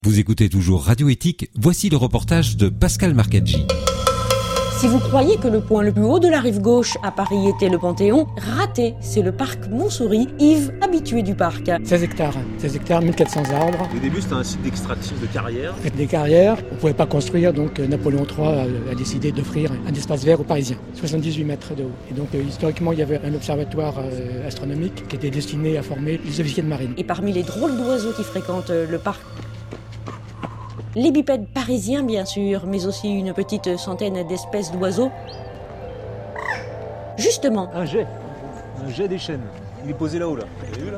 Vous écoutez toujours Radio Éthique, voici le reportage de Pascal Marcaggi. Si vous croyez que le point le plus haut de la rive gauche à Paris était le Panthéon, raté, c'est le parc Montsouris, Yves, habitué du parc. 16 hectares, 1400 arbres. Au début, c'était un site d'extraction de carrières. Des carrières, on ne pouvait pas construire, donc Napoléon III a décidé d'offrir un espace vert aux Parisiens, 78 mètres de haut. Et donc historiquement, il y avait un observatoire astronomique qui était destiné à former les officiers de marine. Et parmi les drôles d'oiseaux qui fréquentent le parc, les bipèdes parisiens bien sûr, mais aussi une petite centaine d'espèces d'oiseaux. Justement, Un jet des chênes. Il est posé là-haut, là. Vous avez vu, là ?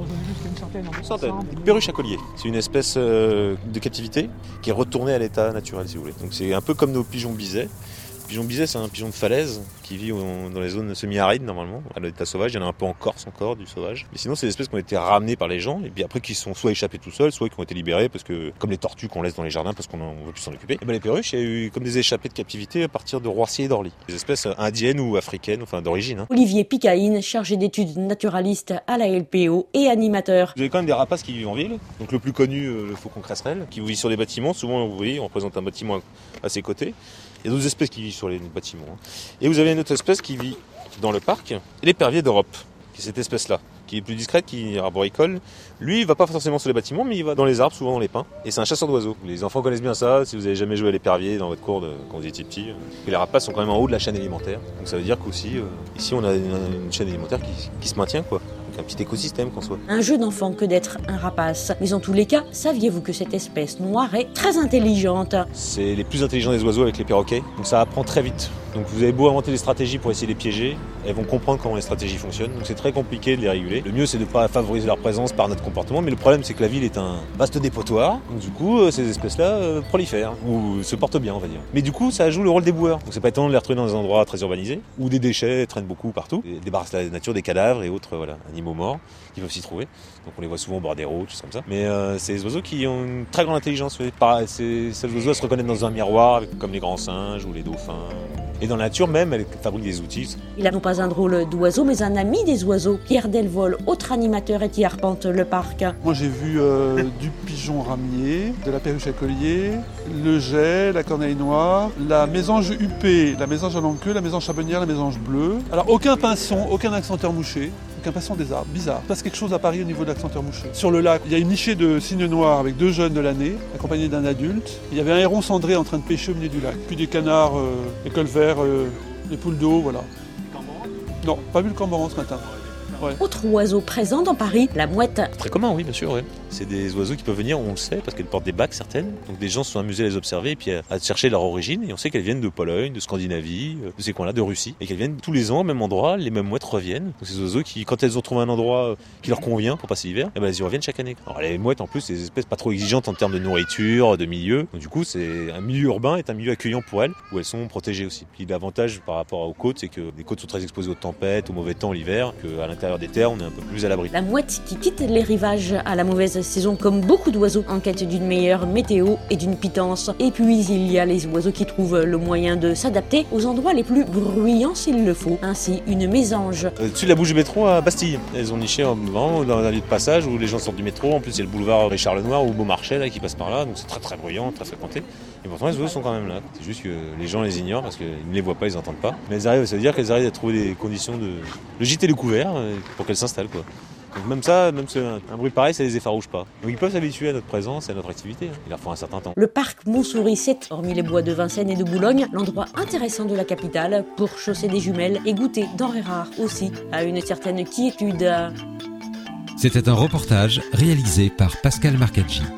Une centaine. Perruche à collier, c'est une espèce de captivité qui est retournée à l'état naturel, si vous voulez. Donc c'est un peu comme nos pigeons bisets. Le pigeon biset, c'est un pigeon de falaise qui vit dans les zones semi-arides normalement, à l'état sauvage. Il y en a un peu en Corse encore, du sauvage. Mais sinon, c'est des espèces qui ont été ramenées par les gens et puis après qui sont soit échappés tout seuls, soit qui ont été libérés parce que, comme les tortues qu'on laisse dans les jardins parce qu'on ne veut plus s'en occuper. Et ben les perruches, il y a eu comme des échappées de captivité à partir de Roissy et d'Orly. Des espèces indiennes ou africaines, enfin d'origine. Olivier Picaïne, chargé d'études naturalistes à la LPO et animateur. Vous avez quand même des rapaces qui vivent en ville. Donc le plus connu, le faucon cresserelle, qui vit sur des bâtiments. Souvent, vous voyez, on représente un bâtiment à ses côtés. Il y a d'autres espèces qui vivent sur les bâtiments. Et vous avez une autre espèce qui vit dans le parc, l'épervier d'Europe, qui est cette espèce-là, qui est plus discrète, qui est arboricole. Lui, il va pas forcément sur les bâtiments, mais il va dans les arbres, souvent dans les pins. Et c'est un chasseur d'oiseaux. Les enfants connaissent bien ça, si vous avez jamais joué à l'épervier dans votre cour quand vous étiez petit. Et les rapaces sont quand même en haut de la chaîne alimentaire. Donc ça veut dire qu'aussi, ici, on a une chaîne alimentaire qui se maintient, quoi. Un petit écosystème qu'on soit. Un jeu d'enfant que d'être un rapace. Mais en tous les cas, saviez-vous que cette espèce noire est très intelligente ? C'est les plus intelligents des oiseaux avec les perroquets, donc ça apprend très vite. Donc vous avez beau inventer des stratégies pour essayer de les piéger, elles vont comprendre comment les stratégies fonctionnent, donc c'est très compliqué de les réguler. Le mieux c'est de ne pas favoriser leur présence par notre comportement, mais le problème c'est que la ville est un vaste dépotoir, donc du coup ces espèces-là prolifèrent, ou se portent bien on va dire. Mais du coup ça joue le rôle des boueurs, donc c'est pas étonnant de les retrouver dans des endroits très urbanisés, où des déchets traînent beaucoup partout, et débarrassent la nature des cadavres et autres animaux morts qui peuvent s'y trouver. Donc on les voit souvent au bord des routes, choses comme ça. Mais c'est des oiseaux qui ont une très grande intelligence. Ces oiseaux se reconnaissent dans un miroir, comme les grands singes ou les dauphins. Et dans la nature même, elle fabrique des outils. Il a non pas un drôle d'oiseau, mais un ami des oiseaux. Pierre Delvol, autre animateur et qui arpente le parc. Moi j'ai vu du pigeon ramier, de la perruche à collier, le jet, la corneille noire, la mésange huppée, la mésange à longue queue, la mésange charbonnière, la mésange bleue. Alors aucun pinson, aucun accenteur mouché. Un pinson des arbres, bizarre. Il se passe quelque chose à Paris au niveau de l'accenteur mouché. Sur le lac, il y a une nichée de cygnes noirs avec 2 jeunes de l'année, accompagnés d'un adulte. Il y avait un héron cendré en train de pêcher au milieu du lac. Puis des canards, des colverts, des poules d'eau, voilà. Non, pas vu le cormoran ce matin. Ouais. Autre oiseau présent dans Paris, la mouette. Très commun, oui, bien sûr. Ouais. C'est des oiseaux qui peuvent venir, on le sait, parce qu'elles portent des bacs certaines. Donc des gens se sont amusés à les observer et puis à chercher leur origine. Et on sait qu'elles viennent de Pologne, de Scandinavie, de ces coins-là, de Russie. Et qu'elles viennent tous les ans au même endroit, les mêmes mouettes reviennent. Donc ces oiseaux qui, quand elles ont trouvé un endroit qui leur convient pour passer l'hiver, elles y reviennent chaque année. Alors les mouettes, en plus, c'est des espèces pas trop exigeantes en termes de nourriture, de milieu. Donc du coup, c'est un milieu urbain est un milieu accueillant pour elles, où elles sont protégées aussi. Puis l'avantage par rapport aux côtes, c'est que les côtes sont très exposées aux tempêtes, au mauvais temps l'hiver, qu'à l'intérieur des terres, on est un peu plus à l'abri. La mouette qui quitte les rivages à la mauvaise saison comme beaucoup d'oiseaux en quête d'une meilleure météo et d'une pitance. Et puis il y a les oiseaux qui trouvent le moyen de s'adapter aux endroits les plus bruyants s'il le faut. Ainsi une mésange. Dessus de la bouche du métro à Bastille. Elles ont niché vraiment dans un lieu de passage où les gens sortent du métro. En plus il y a le boulevard Richard Lenoir ou Beaumarchais là, qui passe par là. Donc c'est très très bruyant, très fréquenté. Et pourtant les oiseaux sont quand même là. C'est juste que les gens les ignorent parce qu'ils ne les voient pas, ils n'entendent pas. Mais elles arrivent, ça veut dire qu'elles arrivent à trouver des conditions de le gîte et le couvert pour qu'elles s'installent quoi. Donc même ça, même un bruit pareil, ça les effarouche pas. Donc ils peuvent s'habituer à notre présence et à notre activité. Il leur faut un certain temps. Le parc Montsouris, c'est, hormis les bois de Vincennes et de Boulogne, l'endroit intéressant de la capitale pour chausser des jumelles et goûter denrées rares aussi à une certaine quiétude. C'était un reportage réalisé par Pascal Marcaggi.